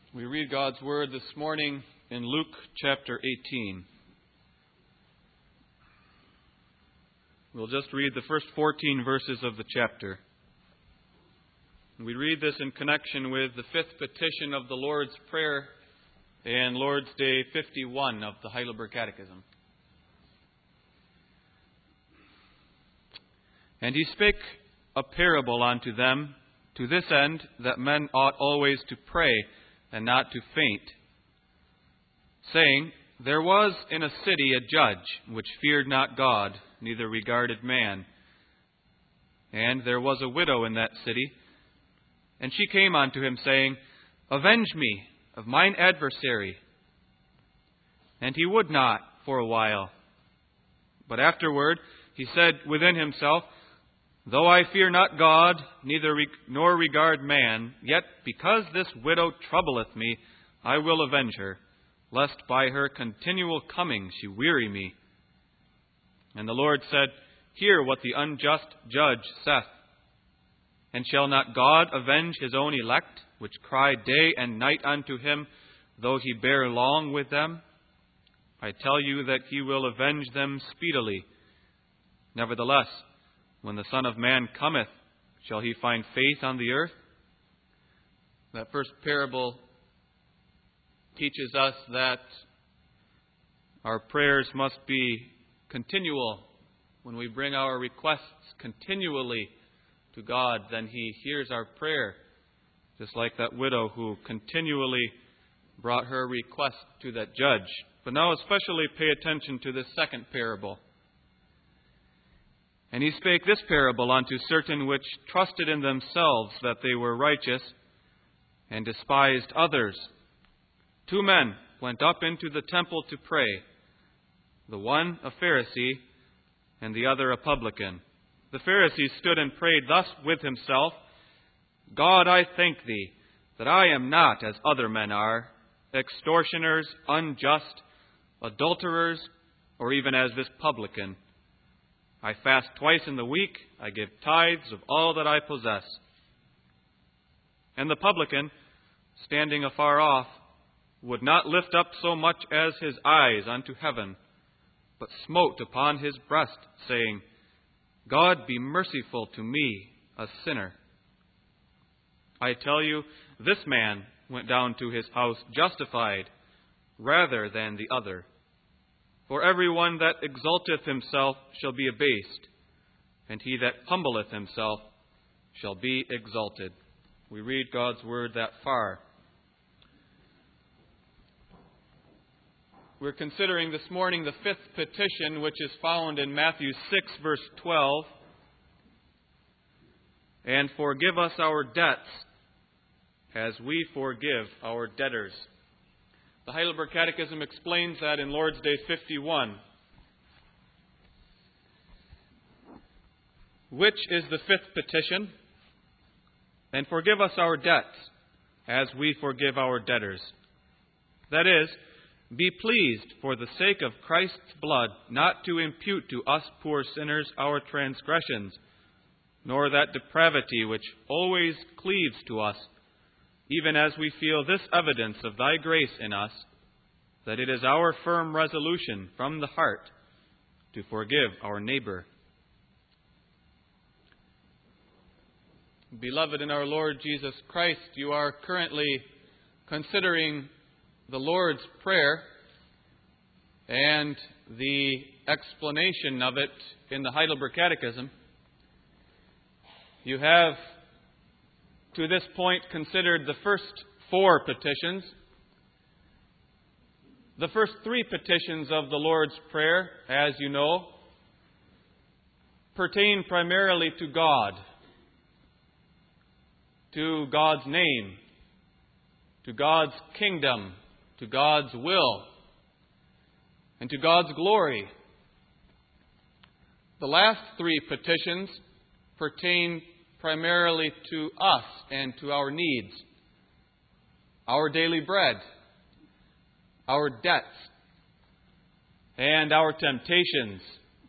We read God's Word this morning in Luke chapter 18. We'll just read the first 14 verses of the chapter. We read this in connection with the fifth petition of the Lord's Prayer and Lord's Day 51 of the Heidelberg Catechism. And he spake a parable unto them, to this end, that men ought always to pray, and not to faint, saying, There was in a city a judge, which feared not God, neither regarded man. And there was a widow in that city, and she came unto him, saying, Avenge me of mine adversary. And he would not for a while. But afterward he said within himself, Though I fear not God, nor regard man, yet because this widow troubleth me, I will avenge her, lest by her continual coming she weary me. And the Lord said, Hear what the unjust judge saith. And shall not God avenge his own elect, which cry day and night unto him, though he bear long with them? I tell you that he will avenge them speedily. Nevertheless, when the Son of Man cometh, shall he find faith on the earth? That first parable teaches us that our prayers must be continual. When we bring our requests continually to God, then He hears our prayer, just like that widow who continually brought her request to that judge. But now especially pay attention to this second parable. And he spake this parable unto certain which trusted in themselves that they were righteous, and despised others. 2 men went up into the temple to pray, the one a Pharisee, and the other a publican. The Pharisee stood and prayed thus with himself, God, I thank Thee, that I am not as other men are, extortioners, unjust, adulterers, or even as this publican. I fast twice in the week, I give tithes of all that I possess. And the publican, standing afar off, would not lift up so much as his eyes unto heaven, but smote upon his breast, saying, God be merciful to me, a sinner. I tell you, this man went down to his house justified, rather than the other. For every one that exalteth himself shall be abased, and he that humbleth himself shall be exalted. We read God's Word that far. We're considering this morning the fifth petition, which is found in Matthew 6, verse 12. And forgive us our debts, as we forgive our debtors. The Heidelberg Catechism explains that in Lord's Day 51. Which is the fifth petition? And forgive us our debts, as we forgive our debtors. That is, be pleased for the sake of Christ's blood not to impute to us poor sinners our transgressions, nor that depravity which always cleaves to us, even as we feel this evidence of Thy grace in us, that it is our firm resolution from the heart to forgive our neighbor. Beloved in our Lord Jesus Christ, you are currently considering the Lord's Prayer and the explanation of it in the Heidelberg Catechism. You have to this point considered the first 4 petitions. The first 3 petitions of the Lord's Prayer, as you know, pertain primarily to God, to God's name, to God's kingdom, to God's will, and to God's glory. The last 3 petitions pertain primarily to us and to our needs, our daily bread, our debts, and our temptations.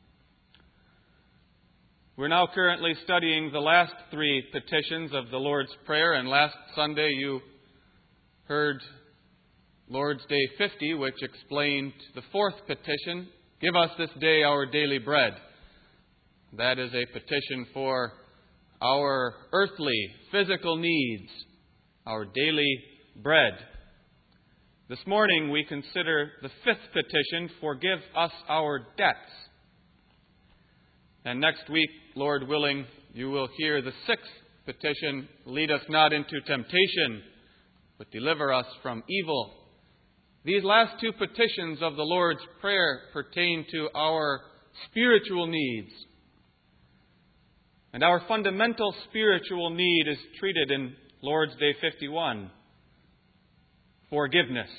We're now currently studying the last 3 petitions of the Lord's Prayer, and last Sunday you heard Lord's Day 50, which explained the fourth petition, "Give us this day our daily bread." That is a petition for our earthly, physical needs, our daily bread. This morning we consider the fifth petition, "Forgive us our debts." And next week, Lord willing, you will hear the sixth petition, "Lead us not into temptation, but deliver us from evil." These last two petitions of the Lord's Prayer pertain to our spiritual needs. And our fundamental spiritual need is treated in Lord's Day 51. Forgiveness.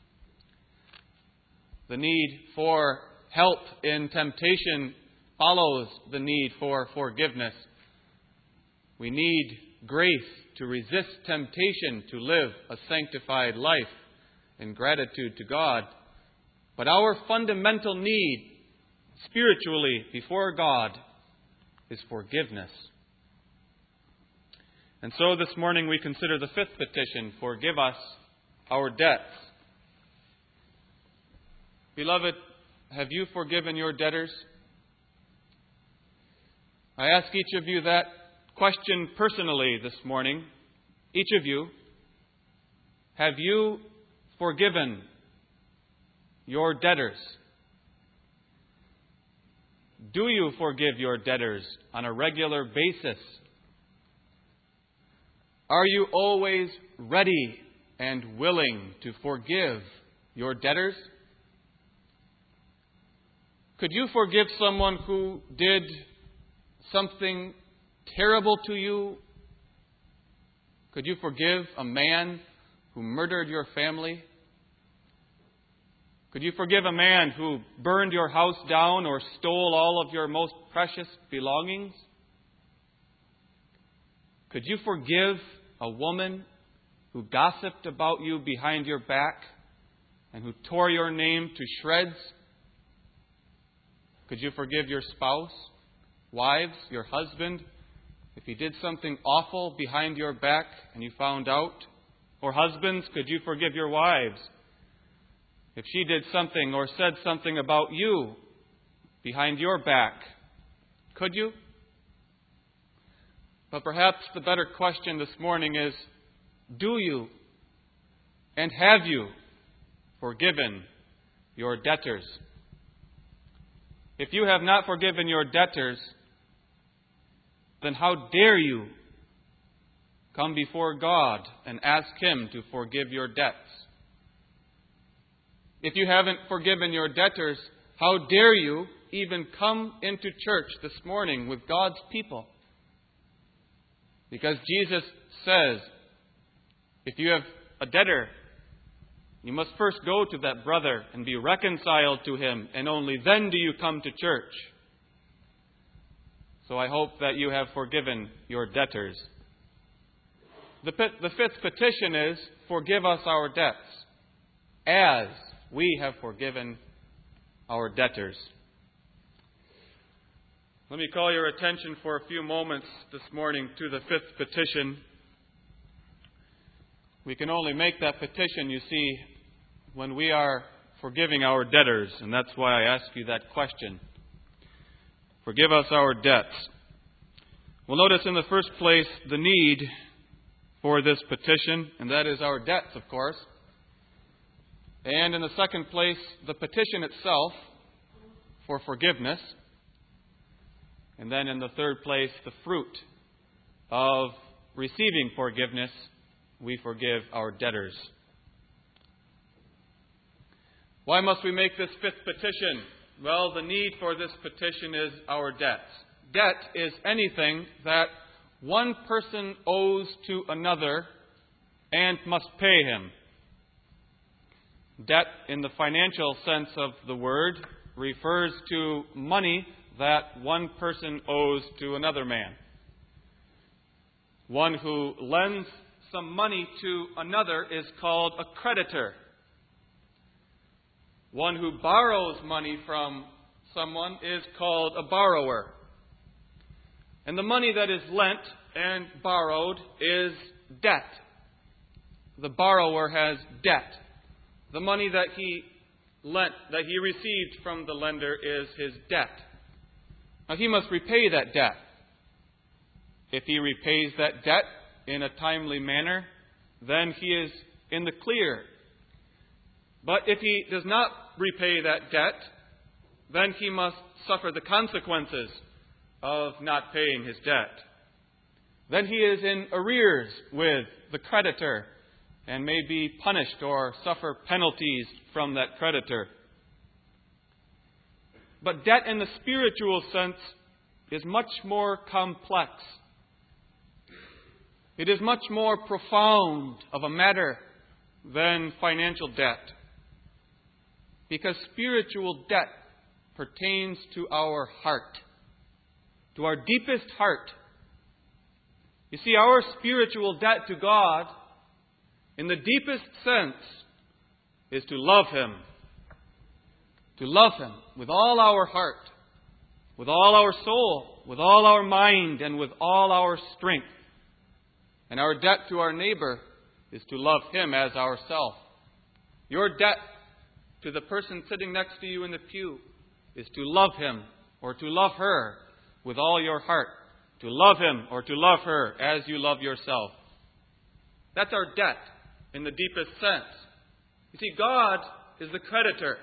The need for help in temptation follows the need for forgiveness. We need grace to resist temptation, to live a sanctified life in gratitude to God. But our fundamental need, spiritually before God, is forgiveness. And so this morning we consider the fifth petition, "Forgive us our debts." Beloved, have you forgiven your debtors? I ask each of you that question personally this morning. Each of you, have you forgiven your debtors? Do you forgive your debtors on a regular basis? Are you always ready and willing to forgive your debtors? Could you forgive someone who did something terrible to you? Could you forgive a man who murdered your family? Could you forgive a man who burned your house down or stole all of your most precious belongings? Could you forgive a woman who gossiped about you behind your back and who tore your name to shreds? Could you forgive your spouse, wives, your husband, if he did something awful behind your back and you found out? Or husbands, could you forgive your wives if she did something or said something about you behind your back? Could you? But perhaps the better question this morning is, do you and have you forgiven your debtors? If you have not forgiven your debtors, then how dare you come before God and ask Him to forgive your debts? If you haven't forgiven your debtors, how dare you even come into church this morning with God's people? Because Jesus says, if you have a debtor, you must first go to that brother and be reconciled to him, and only then do you come to church. So I hope that you have forgiven your debtors. The fifth petition is, "Forgive us our debts, as we have forgiven our debtors." Let me call your attention for a few moments this morning to the fifth petition. We can only make that petition, you see, when we are forgiving our debtors, and that's why I ask you that question. Forgive us our debts. We'll notice in the first place the need for this petition, and that is our debts, of course. And in the second place, the petition itself for forgiveness. And then in the third place, the fruit of receiving forgiveness. We forgive our debtors. Why must we make this fifth petition? Well, the need for this petition is our debts. Debt is anything that one person owes to another and must pay him. Debt, in the financial sense of the word, refers to money that one person owes to another man. One who lends some money to another is called a creditor. One who borrows money from someone is called a borrower. And the money that is lent and borrowed is debt. the borrower has debt. The money that he received from the lender is his debt. Now he must repay that debt. If he repays that debt in a timely manner, then he is in the clear. But if he does not repay that debt, then he must suffer the consequences of not paying his debt. Then he is in arrears with the creditor and may be punished or suffer penalties from that creditor. But debt in the spiritual sense is much more complex. It is much more profound of a matter than financial debt. Because spiritual debt pertains to our heart, to our deepest heart. You see, our spiritual debt to God, in the deepest sense, is to love Him. To love Him with all our heart, with all our soul, with all our mind, and with all our strength. And our debt to our neighbor is to love him as ourself. Your debt to the person sitting next to you in the pew is to love him or to love her with all your heart. To love him or to love her as you love yourself. That's our debt in the deepest sense. You see, God is the creditor.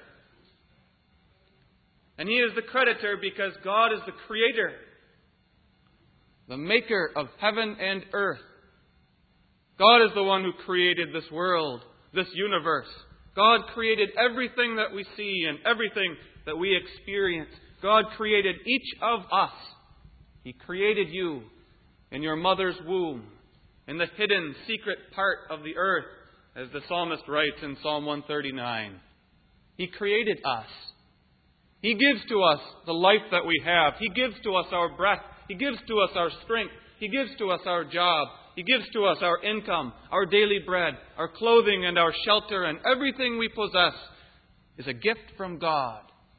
And He is the creditor because God is the creator, the maker of heaven and earth. God is the one who created this world, this universe. God created everything that we see and everything that we experience. God created each of us. He created you in your mother's womb, in the hidden, secret part of the earth, as the psalmist writes in Psalm 139. He created us. He gives to us the life that we have. He gives to us our breath. He gives to us our strength. He gives to us our job. He gives to us our income, our daily bread, our clothing and our shelter, and everything we possess is a gift from God.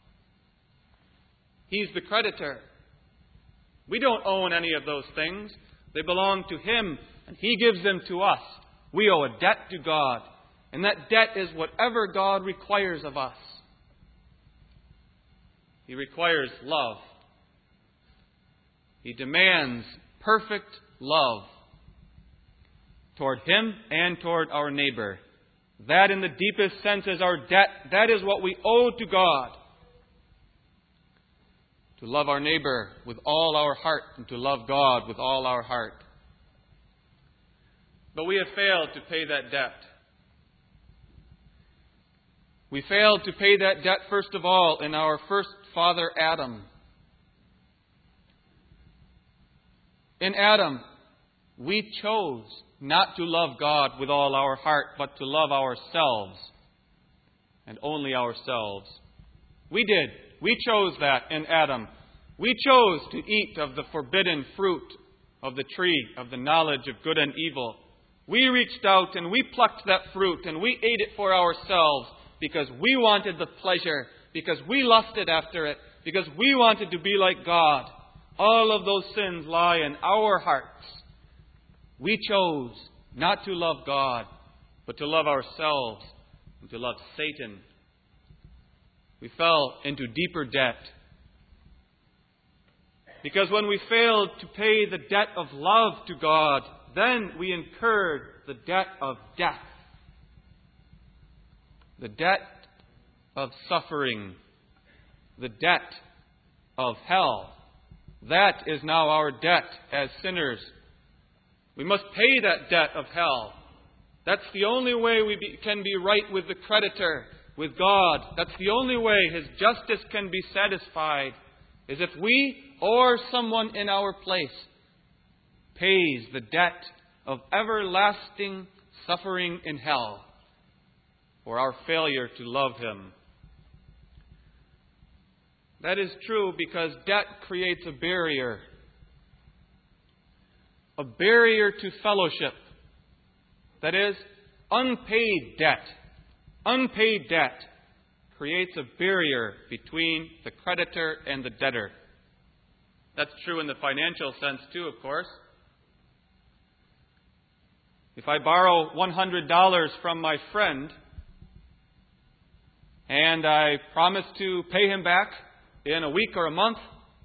He's the creditor. We don't own any of those things. They belong to Him, and He gives them to us. We owe a debt to God, and that debt is whatever God requires of us. He requires love. He demands perfect love toward Him and toward our neighbor. That in the deepest sense is our debt. That is what we owe to God. To love our neighbor with all our heart and to love God with all our heart. But we have failed to pay that debt. We failed to pay that debt, first of all, in our first father, Adam. In Adam, we chose not to love God with all our heart, but to love ourselves, and only ourselves. We did. We chose that in Adam. We chose to eat of the forbidden fruit of the tree of the knowledge of good and evil. We reached out and we plucked that fruit and we ate it for ourselves because we wanted the pleasure, because we lusted after it, because we wanted to be like God. All of those sins lie in our hearts. We chose not to love God, but to love ourselves and to love Satan. We fell into deeper debt. Because when we failed to pay the debt of love to God, then we incurred the debt of death. The debt of suffering. The debt of hell. That is now our debt as sinners. We must pay that debt of hell. That's the only way we can be right with the creditor, with God. That's the only way His justice can be satisfied, is if we or someone in our place pays the debt of everlasting suffering in hell for our failure to love Him. That is true because debt creates a barrier to fellowship. That is, unpaid debt. Unpaid debt creates a barrier between the creditor and the debtor. That's true in the financial sense too, of course. If I borrow $100 from my friend and I promise to pay him back in a week or a month,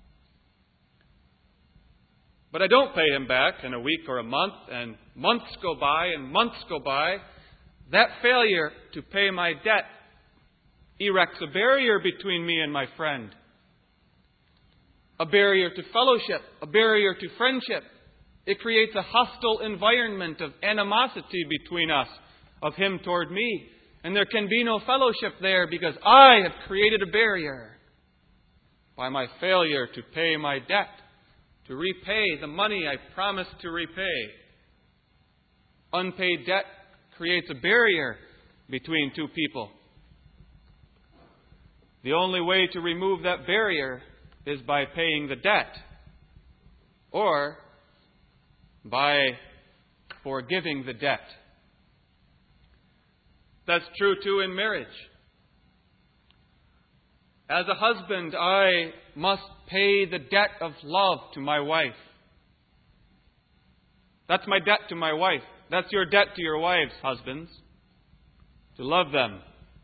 but I don't pay him back in a week or a month, and months go by and months go by, that failure to pay my debt erects a barrier between me and my friend. A barrier to fellowship, a barrier to friendship. It creates a hostile environment of animosity between us, of him toward me. And there can be no fellowship there because I have created a barrier by my failure to pay my debt, to repay the money I promised to repay. Unpaid debt creates a barrier between two people. The only way to remove that barrier is by paying the debt, or by forgiving the debt. That's true too in marriage. As a husband, I must pay the debt of love to my wife. That's my debt to my wife. That's your debt to your wives, husbands, to love them.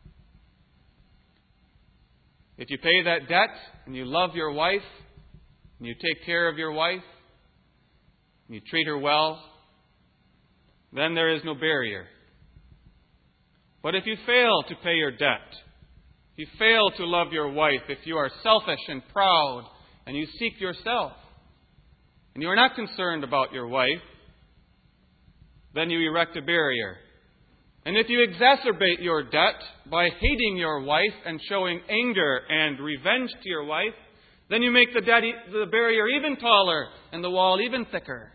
If you pay that debt and you love your wife, and you take care of your wife, and you treat her well, then there is no barrier. But if you fail to pay your debt, if you fail to love your wife, if you are selfish and proud, and you seek yourself, and you are not concerned about your wife, then you erect a barrier. And if you exacerbate your debt by hating your wife and showing anger and revenge to your wife, then you make the barrier even taller and the wall even thicker.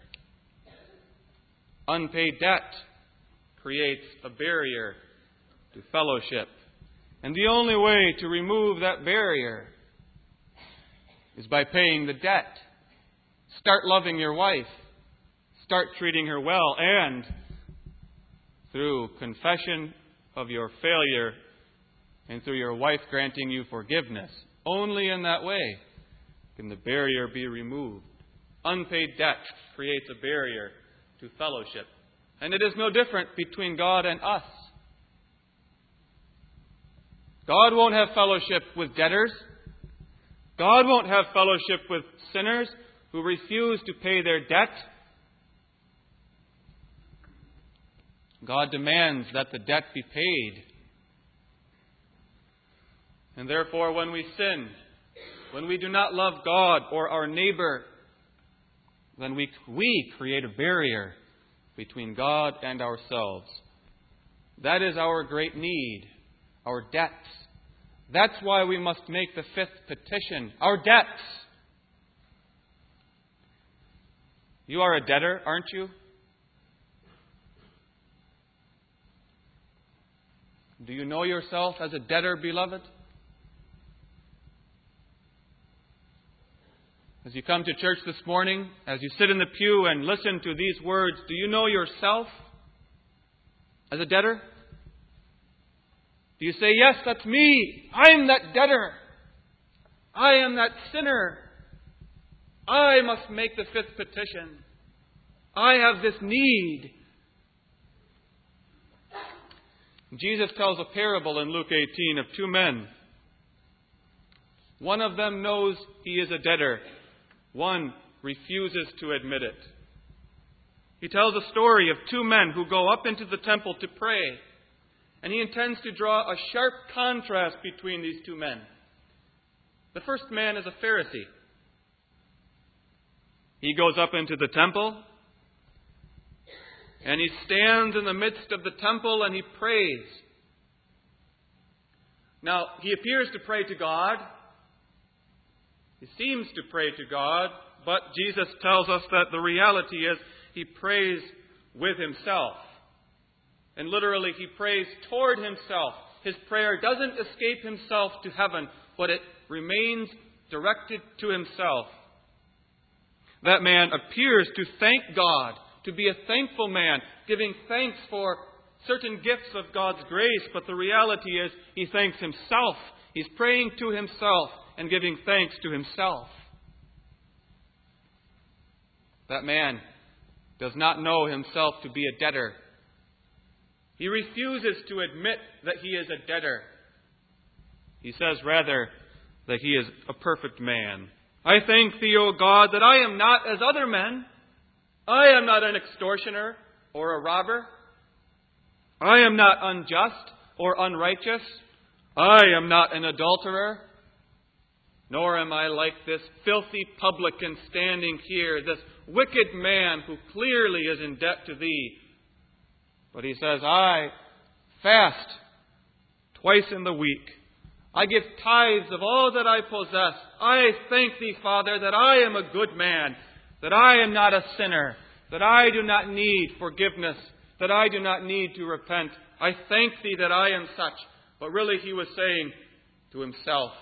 Unpaid debt creates a barrier to fellowship. And the only way to remove that barrier is by paying the debt. Start loving your wife. Start treating her well. And through confession of your failure and through your wife granting you forgiveness, only in that way can the barrier be removed. Unpaid debt creates a barrier to fellowship. And it is no different between God and us. God won't have fellowship with debtors. God won't have fellowship with sinners who refuse to pay their debt. God demands that the debt be paid. And therefore, when we sin, when we do not love God or our neighbor, then we create a barrier between God and ourselves. That is our great need, our debts. That's why we must make the fifth petition, our debts. You are a debtor, aren't you? Do you know yourself as a debtor, beloved? As you come to church this morning, as you sit in the pew and listen to these words, do you know yourself as a debtor? Do you say, yes, that's me. I'm that debtor. I am that sinner. I must make the fifth petition. I have this need. Jesus tells a parable in Luke 18 of two men. One of them knows he is a debtor. One refuses to admit it. He tells a story of two men who go up into the temple to pray. And he intends to draw a sharp contrast between these two men. The first man is a Pharisee. He goes up into the temple, and he stands in the midst of the temple and he prays. Now, he appears to pray to God. He seems to pray to God, but Jesus tells us that the reality is he prays with himself. And literally, he prays toward himself. His prayer doesn't escape himself to heaven, but it remains directed to himself. That man appears to thank God, to be a thankful man, giving thanks for certain gifts of God's grace, but the reality is he thanks himself. He's praying to himself and giving thanks to himself. That man does not know himself to be a debtor. He refuses to admit that he is a debtor. He says rather that he is a perfect man. I thank thee, O God, that I am not as other men. I am not an extortioner or a robber. I am not unjust or unrighteous. I am not an adulterer. Nor am I like this filthy publican standing here, this wicked man who clearly is in debt to thee. But he says, I fast twice in the week. I give tithes of all that I possess. I thank thee, Father, that I am a good man, that I am not a sinner, that I do not need forgiveness, that I do not need to repent. I thank thee that I am such. But really he was saying to himself,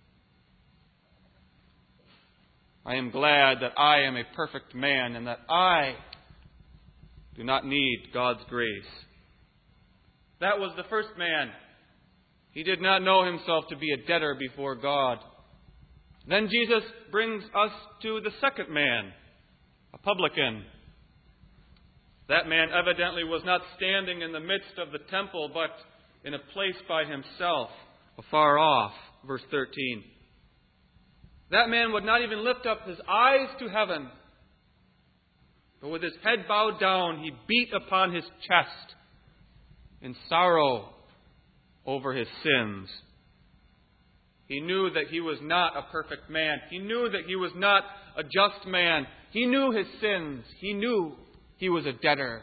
I am glad that I am a perfect man and that I do not need God's grace. That was the first man. He did not know himself to be a debtor before God. Then Jesus brings us to the second man, a publican. That man evidently was not standing in the midst of the temple, but in a place by himself, afar off. Verse 13. That man would not even lift up his eyes to heaven, but with his head bowed down, he beat upon his chest in sorrow over his sins. He knew that he was not a perfect man. He knew that he was not a just man. He knew his sins. He knew he was a debtor.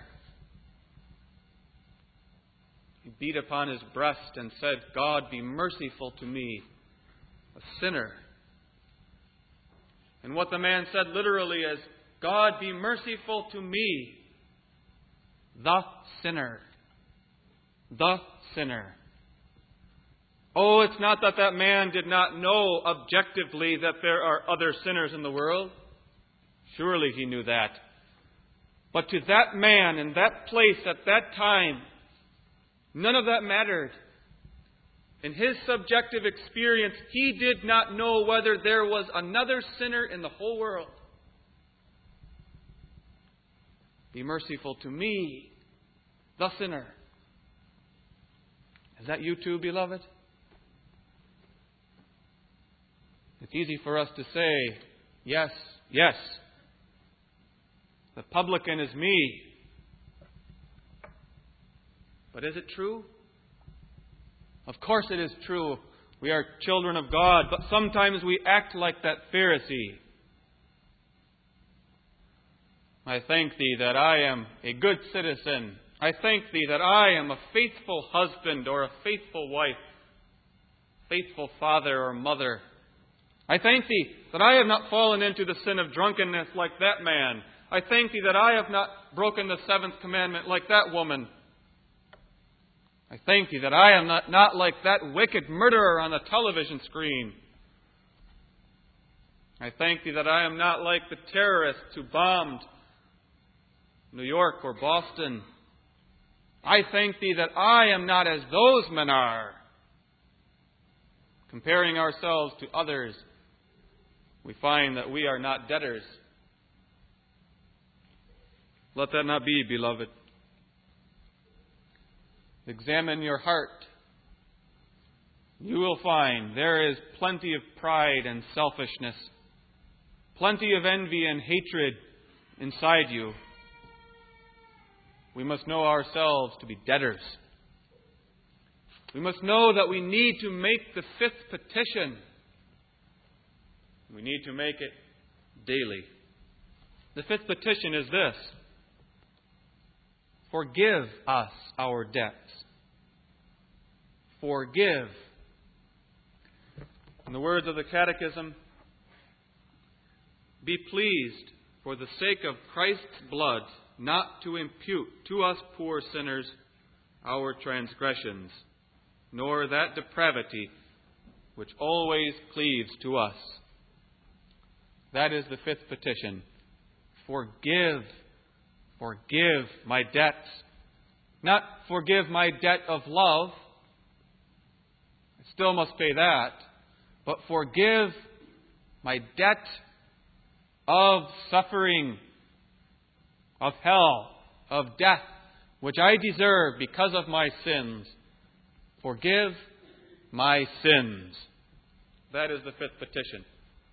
He beat upon his breast and said, God, be merciful to me, a sinner. And what the man said literally is, God, be merciful to me, the sinner. The sinner. Oh, it's not that that man did not know objectively that there are other sinners in the world. Surely he knew that. But to that man in that place at that time, none of that mattered. In his subjective experience, he did not know whether there was another sinner in the whole world. Be merciful to me, the sinner. Is that you too, beloved? It's easy for us to say, yes, yes. The publican is me. But is it true? Of course it is true. We are children of God, but sometimes we act like that Pharisee. I thank thee that I am a good citizen. I thank thee that I am a faithful husband or a faithful wife, faithful father or mother. I thank thee that I have not fallen into the sin of drunkenness like that man. I thank thee that I have not broken the seventh commandment like that woman. I thank thee that I am not like that wicked murderer on the television screen. I thank thee that I am not like the terrorists who bombed New York or Boston. I thank thee that I am not as those men are. Comparing ourselves to others, we find that we are not debtors. Let that not be, beloved. Examine your heart. You will find there is plenty of pride and selfishness, plenty of envy and hatred inside you. We must know ourselves to be debtors. We must know that we need to make the fifth petition. We need to make it daily. The fifth petition is this: forgive us our debts. Forgive. In the words of the Catechism, be pleased, for the sake of Christ's blood, not to impute to us poor sinners our transgressions, nor that depravity which always cleaves to us. That is the fifth petition. Forgive. Forgive my debts. Not forgive my debt of love. I still must pay that. But forgive my debt of suffering, of hell, of death, which I deserve because of my sins. Forgive my sins. That is the fifth petition.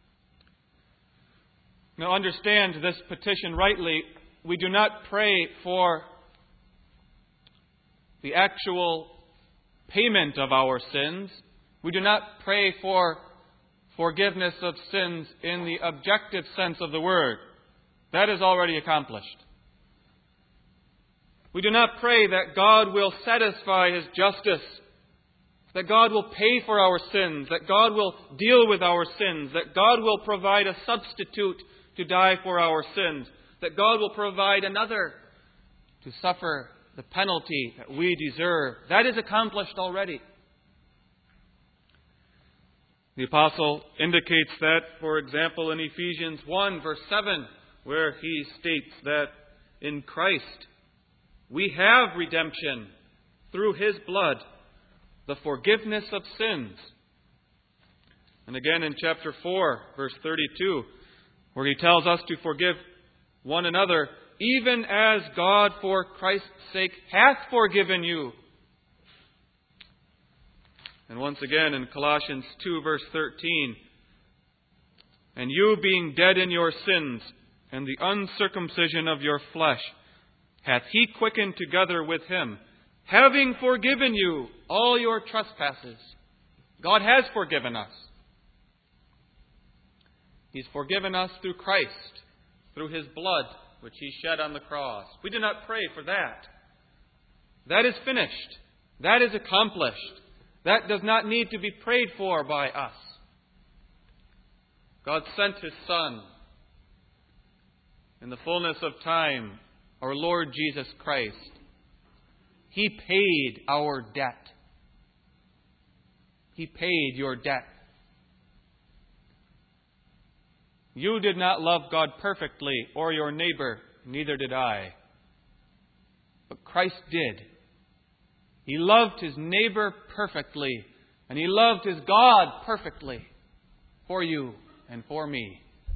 Now understand this petition rightly. We do not pray for the actual payment of our sins. We do not pray for forgiveness of sins in the objective sense of the word. That is already accomplished. We do not pray that God will satisfy His justice, that God will pay for our sins, that God will deal with our sins, that God will provide a substitute to die for our sins, that God will provide another to suffer the penalty that we deserve. That is accomplished already. The Apostle indicates that, for example, in Ephesians 1, verse 7, where he states that in Christ we have redemption through His blood, the forgiveness of sins. And again in chapter 4, verse 32, where he tells us to forgive one another, even as God for Christ's sake hath forgiven you. And once again in Colossians 2, verse 13, and you being dead in your sins and the uncircumcision of your flesh, hath He quickened together with Him, having forgiven you all your trespasses. God has forgiven us. He's forgiven us through Christ, through His blood, which He shed on the cross. We do not pray for that. That is finished. That is accomplished. That does not need to be prayed for by us. God sent His Son in the fullness of time, our Lord Jesus Christ. He paid our debt. He paid your debt. You did not love God perfectly, or your neighbor, neither did I. But Christ did. He loved His neighbor perfectly, and He loved His God perfectly for you and for me.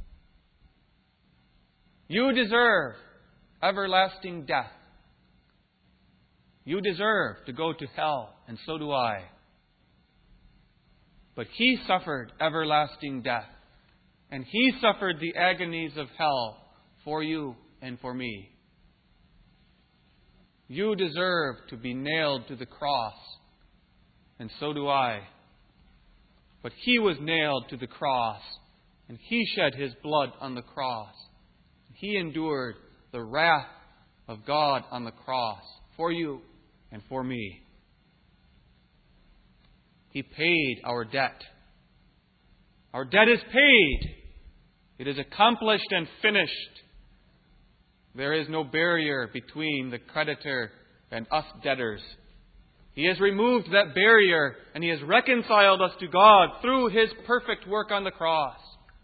You deserve everlasting death. You deserve to go to hell, and so do I. But He suffered everlasting death, and He suffered the agonies of hell for you and for me. You deserve to be nailed to the cross, and so do I. But He was nailed to the cross, and He shed His blood on the cross. He endured the wrath of God on the cross for you and for me. He paid our debt. Our debt is paid. It is accomplished and finished. There is no barrier between the creditor and us debtors. He has removed that barrier, and He has reconciled us to God through His perfect work on the cross.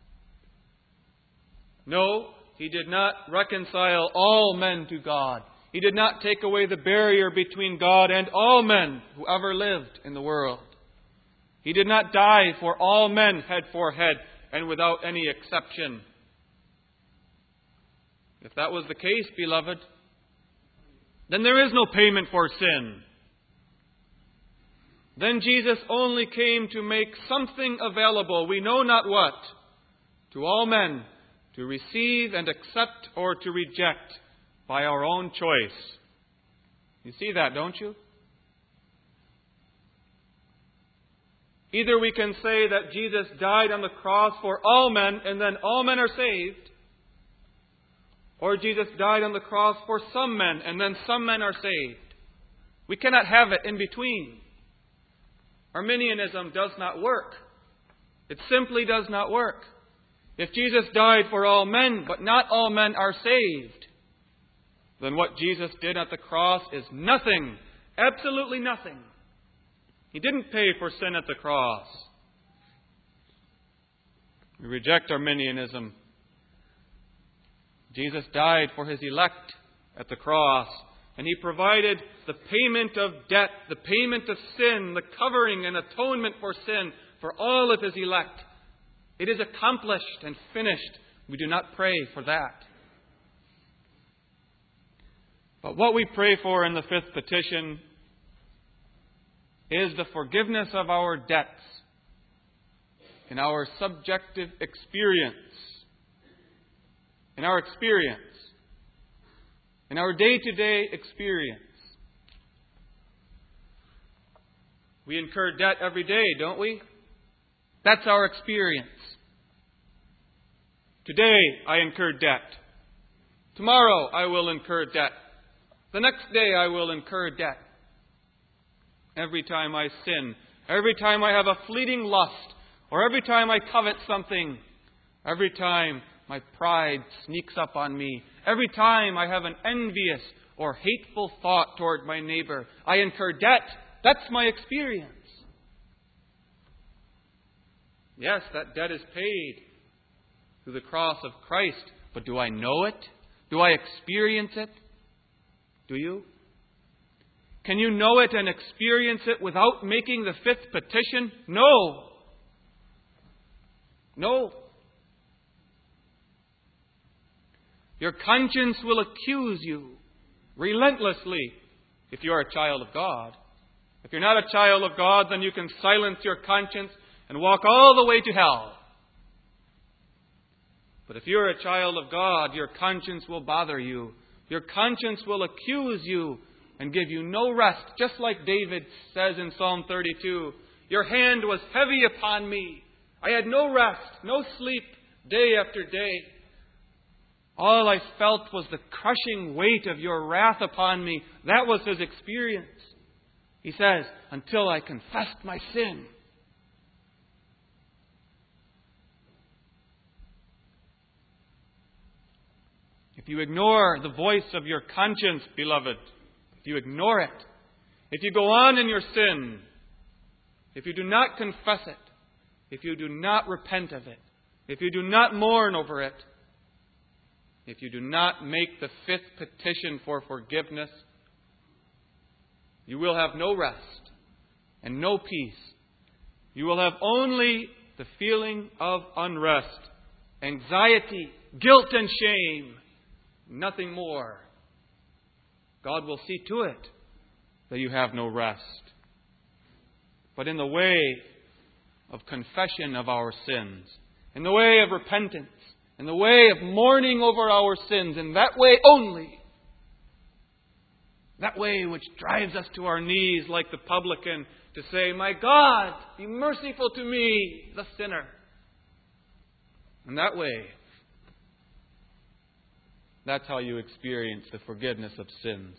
No, He did not reconcile all men to God. He did not take away the barrier between God and all men who ever lived in the world. He did not die for all men head for head and without any exception. If that was the case, beloved, then there is no payment for sin. Then Jesus only came to make something available, we know not what, to all men to receive and accept or to reject by our own choice. You see that, don't you? Either we can say that Jesus died on the cross for all men and then all men are saved, or Jesus died on the cross for some men and then some men are saved. We cannot have it in between. Arminianism does not work. It simply does not work. If Jesus died for all men, but not all men are saved, then what Jesus did at the cross is nothing, absolutely nothing. He didn't pay for sin at the cross. We reject Arminianism. Jesus died for His elect at the cross, and He provided the payment of debt, the payment of sin, the covering and atonement for sin for all of His elect. It is accomplished and finished. We do not pray for that. But what we pray for in the fifth petition is the forgiveness of our debts in our subjective experience, in our day-to-day experience. We incur debt every day, don't we? That's our experience. Today I incur debt. Tomorrow I will incur debt. The next day I will incur debt. Every time I sin, every time I have a fleeting lust, or every time I covet something, every time my pride sneaks up on me, every time I have an envious or hateful thought toward my neighbor, I incur debt. That's my experience. Yes, that debt is paid through the cross of Christ. But do I know it? Do I experience it? Do you? Can you know it and experience it without making the fifth petition? No. No. Your conscience will accuse you relentlessly if you are a child of God. If you're not a child of God, then you can silence your conscience and walk all the way to hell. But if you're a child of God, your conscience will bother you. Your conscience will accuse you and give you no rest. Just like David says in Psalm 32, your hand was heavy upon me. I had no rest, no sleep, day after day. All I felt was the crushing weight of your wrath upon me. That was his experience. He says, until I confessed my sin. If you ignore the voice of your conscience, beloved, if you ignore it, if you go on in your sin, if you do not confess it, if you do not repent of it, if you do not mourn over it, if you do not make the fifth petition for forgiveness, you will have no rest and no peace. You will have only the feeling of unrest, anxiety, guilt and shame. Nothing more. God will see to it that you have no rest. But in the way of confession of our sins, in the way of repentance, in the way of mourning over our sins, in that way only, that way which drives us to our knees like the publican to say, my God, be merciful to me, the sinner. In that way, that's how you experience the forgiveness of sins.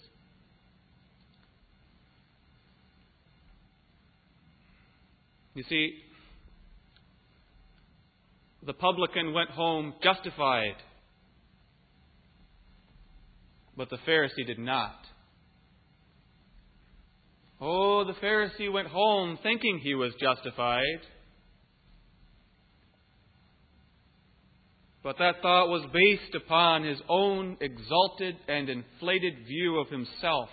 You see, the publican went home justified, but the Pharisee did not. Oh, the Pharisee went home thinking he was justified. But that thought was based upon his own exalted and inflated view of himself.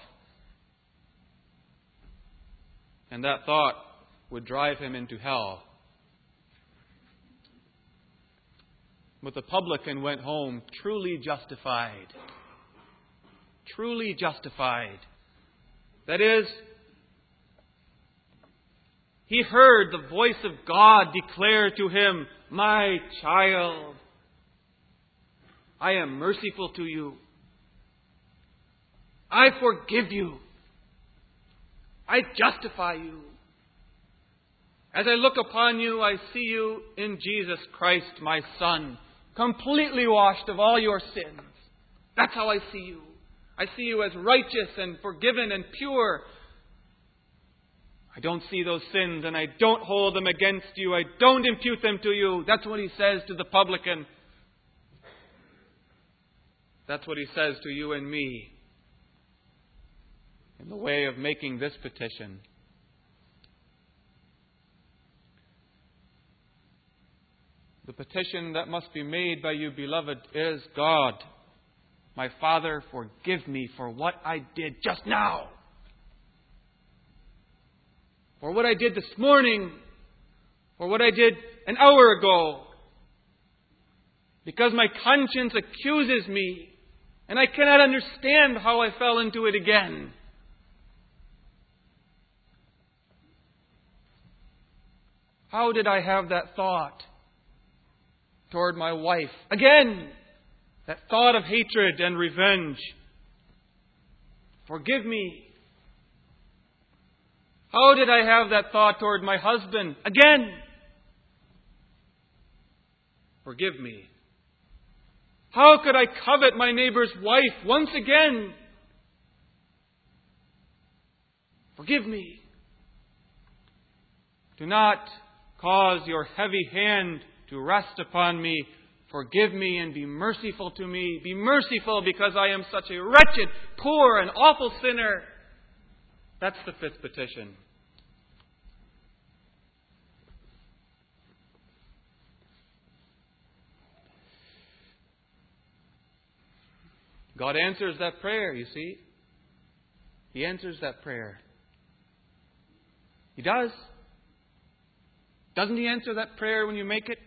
And that thought would drive him into hell. But the publican went home truly justified. Truly justified. That is, he heard the voice of God declare to him, my child, I am merciful to you. I forgive you. I justify you. As I look upon you, I see you in Jesus Christ, my Son, completely washed of all your sins. That's how I see you. I see you as righteous and forgiven and pure. I don't see those sins and I don't hold them against you. I don't impute them to you. That's what he says to the publican. That's what he says to you and me in the way of making this petition. The petition that must be made by you, beloved, is, God, my Father, forgive me for what I did just now. For what I did this morning. For what I did an hour ago. Because my conscience accuses me And I cannot understand how I fell into it again. How did I have that thought toward my wife? Again, that thought of hatred and revenge. Forgive me. How did I have that thought toward my husband? Again, forgive me. How could I covet my neighbor's wife once again? Forgive me. Do not cause your heavy hand to rest upon me. Forgive me and be merciful to me. Be merciful because I am such a wretched, poor, and awful sinner. That's the fifth petition. God answers that prayer, you see. He answers that prayer. He does. Doesn't He answer that prayer when you make it?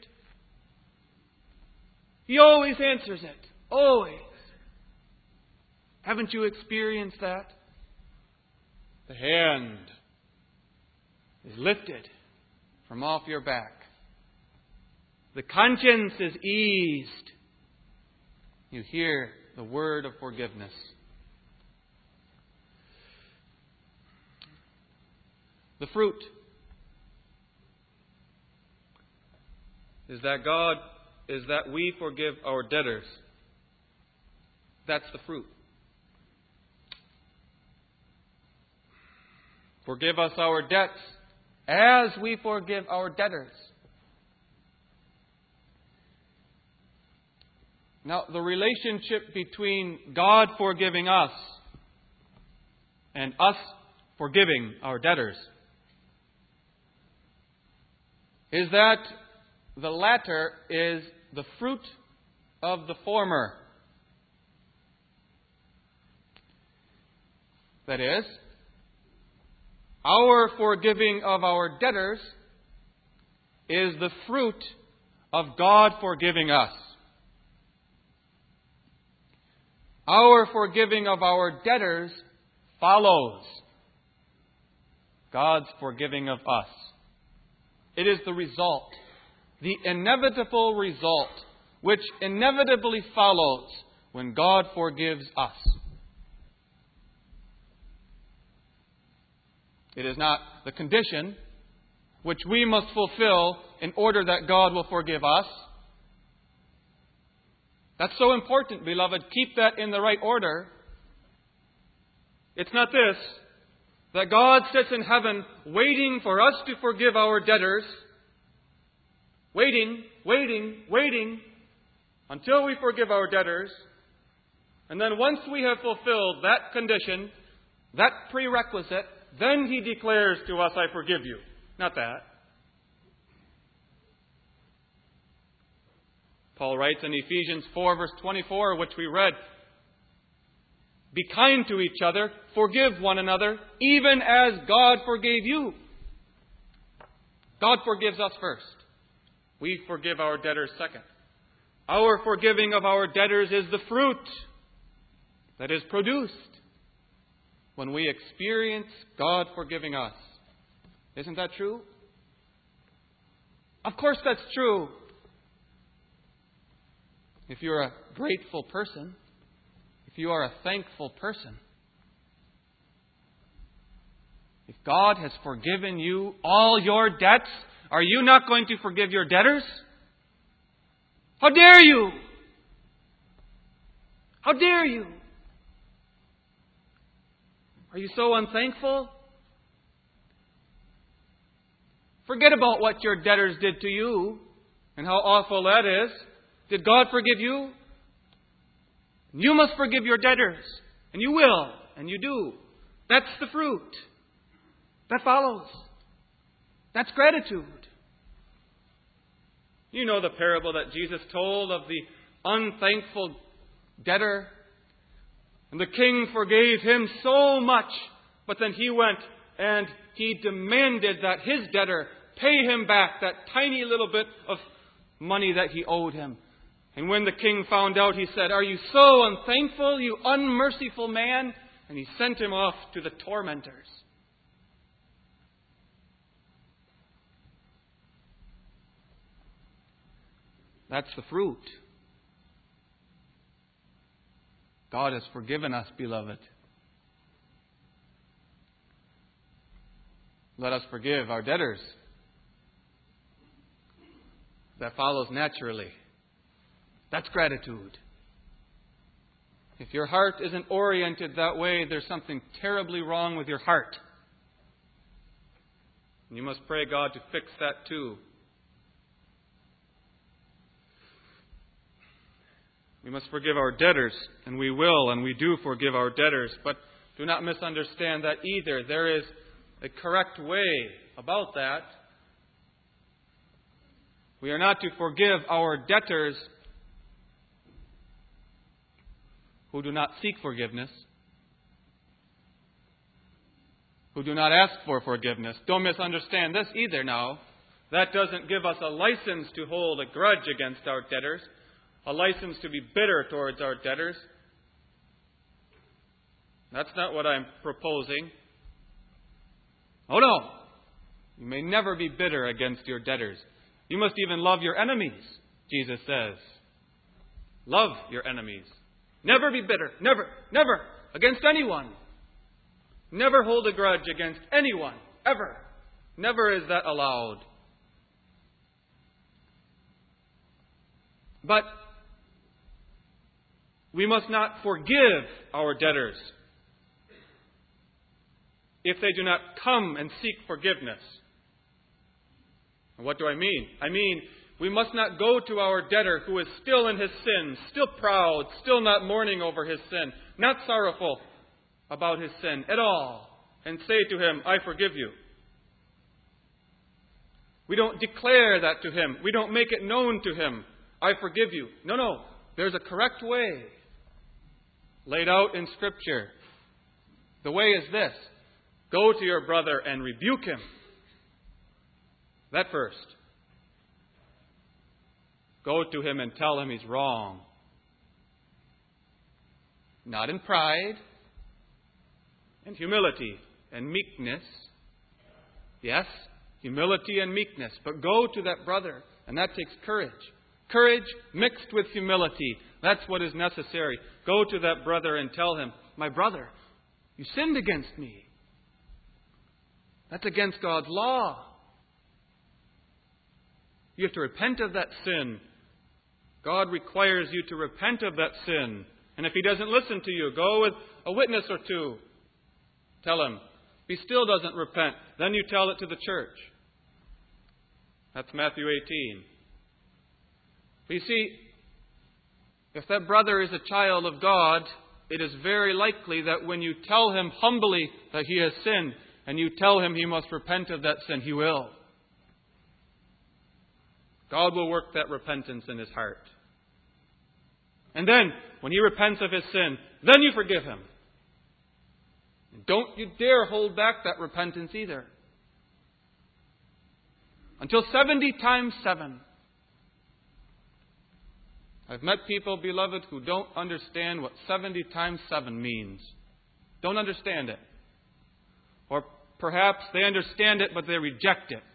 He always answers it. Always. Haven't you experienced that? The hand is lifted from off your back. The conscience is eased. You hear the word of forgiveness. The fruit is that we forgive our debtors. That's the fruit. Forgive us our debts as we forgive our debtors. Now, the relationship between God forgiving us and us forgiving our debtors is that the latter is the fruit of the former. That is, our forgiving of our debtors is the fruit of God forgiving us. Our forgiving of our debtors follows God's forgiving of us. It is the result, the inevitable result, which inevitably follows when God forgives us. It is not the condition which we must fulfill in order that God will forgive us. That's so important, beloved. Keep that in the right order. It's not this, that God sits in heaven waiting for us to forgive our debtors. Waiting until we forgive our debtors. And then once we have fulfilled that condition, that prerequisite, then He declares to us, I forgive you. Not that. Paul writes in Ephesians 4, verse 24, which we read, be kind to each other, forgive one another, even as God forgave you. God forgives us first. We forgive our debtors second. Our forgiving of our debtors is the fruit that is produced when we experience God forgiving us. Isn't that true? Of course that's true. If you're a grateful person, if you are a thankful person, if God has forgiven you all your debts, are you not going to forgive your debtors? How dare you? How dare you? Are you so unthankful? Forget about what your debtors did to you and how awful that is. Did God forgive you? You must forgive your debtors. And you will. And you do. That's the fruit. That follows. That's gratitude. You know the parable that Jesus told of the unthankful debtor. And the king forgave him so much, but then he went and he demanded that his debtor pay him back that tiny little bit of money that he owed him. And when the king found out, he said, "Are you so unthankful, you unmerciful man?" And he sent him off to the tormentors. That's the fruit. God has forgiven us, beloved. Let us forgive our debtors. That follows naturally. That's gratitude. If your heart isn't oriented that way, there's something terribly wrong with your heart. And you must pray God to fix that too. We must forgive our debtors, and we will, and we do forgive our debtors. But do not misunderstand that either. There is a correct way about that. We are not to forgive our debtors who do not seek forgiveness, who do not ask for forgiveness. Don't misunderstand this either now. That doesn't give us a license to hold a grudge against our debtors, a license to be bitter towards our debtors. That's not what I'm proposing. Oh no! You may never be bitter against your debtors. You must even love your enemies, Jesus says. Love your enemies. Never be bitter. Never, never, against anyone. Never hold a grudge against anyone, ever. Never is that allowed. But we must not forgive our debtors if they do not come and seek forgiveness. And what do I mean? I mean, we must not go to our debtor who is still in his sin, still proud, still not mourning over his sin, not sorrowful about his sin at all, and say to him, "I forgive you." We don't declare that to him. We don't make it known to him, "I forgive you." No. There's a correct way laid out in Scripture. The way is this. Go to your brother and rebuke him. That first. Go to him and tell him he's wrong. Not in pride, in humility and meekness. Yes, humility and meekness. But go to that brother, and that takes courage. Courage mixed with humility. That's what is necessary. Go to that brother and tell him, "My brother, you sinned against me. That's against God's law. You have to repent of that sin. God requires you to repent of that sin. And if he doesn't listen to you, go with a witness or two. Tell him. If he still doesn't repent, then you tell it to the church." That's Matthew 18. But you see, if that brother is a child of God, it is very likely that when you tell him humbly that he has sinned, and you tell him he must repent of that sin, he will. God will work that repentance in his heart. And then, when he repents of his sin, then you forgive him. And don't you dare hold back that repentance either. Until 70 times 7. I've met people, beloved, who don't understand what 70 times 7 means. Don't understand it. Or perhaps they understand it, but they reject it.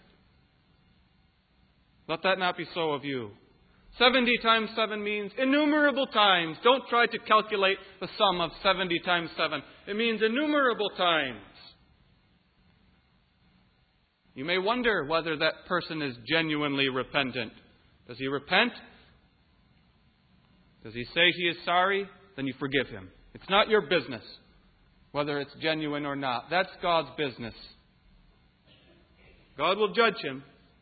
Let that not be so of you. 70 times 7 means innumerable times. Don't try to calculate the sum of 70 times 7. It means innumerable times. You may wonder whether that person is genuinely repentant. Does he repent? Does he say he is sorry? Then you forgive him. It's not your business whether it's genuine or not. That's God's business. God will judge him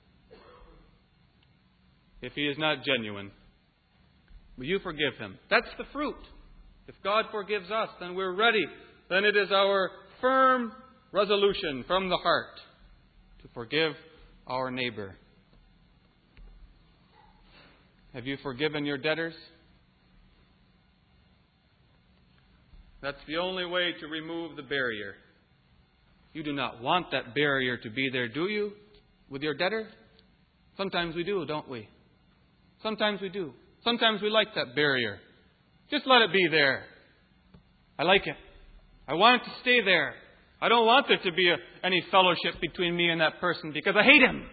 if he is not genuine. Will you forgive him? That's the fruit. If God forgives us, then we're ready. Then it is our firm resolution from the heart to forgive our neighbor. Have you forgiven your debtors? That's the only way to remove the barrier. You do not want that barrier to be there, do you? With your debtor? Sometimes we do, don't we? Sometimes we do. Sometimes we like that barrier. Just let it be there. I like it. I want it to stay there. I don't want there to be any fellowship between me and that person because I hate him.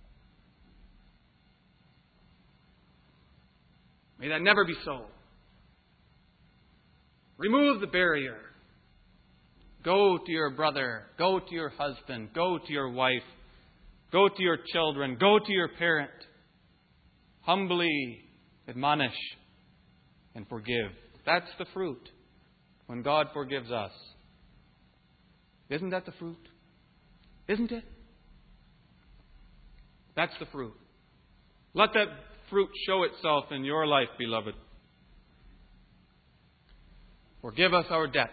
May that never be so. Remove the barrier. Go to your brother. Go to your husband. Go to your wife. Go to your children. Go to your parent. Humbly admonish and forgive. That's the fruit when God forgives us. Isn't that the fruit? Isn't it? That's the fruit. Let that fruit show itself in your life, beloved. Forgive us our debts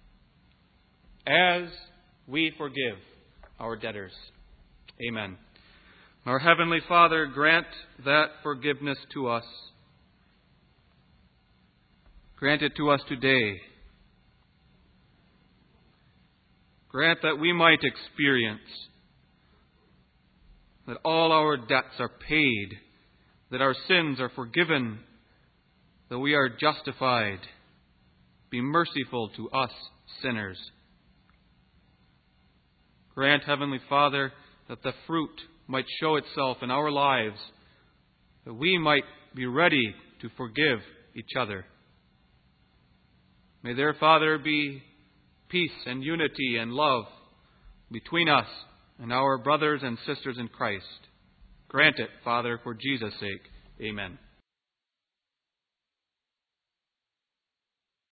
as we forgive our debtors. Amen. Our Heavenly Father, grant that forgiveness to us. Grant it to us today. Grant that we might experience that all our debts are paid, that our sins are forgiven, that we are justified. Be merciful to us sinners. Grant, Heavenly Father, that the fruit might show itself in our lives, that we might be ready to forgive each other. May there, Father, be peace and unity and love between us and our brothers and sisters in Christ. Grant it, Father, for Jesus' sake. Amen.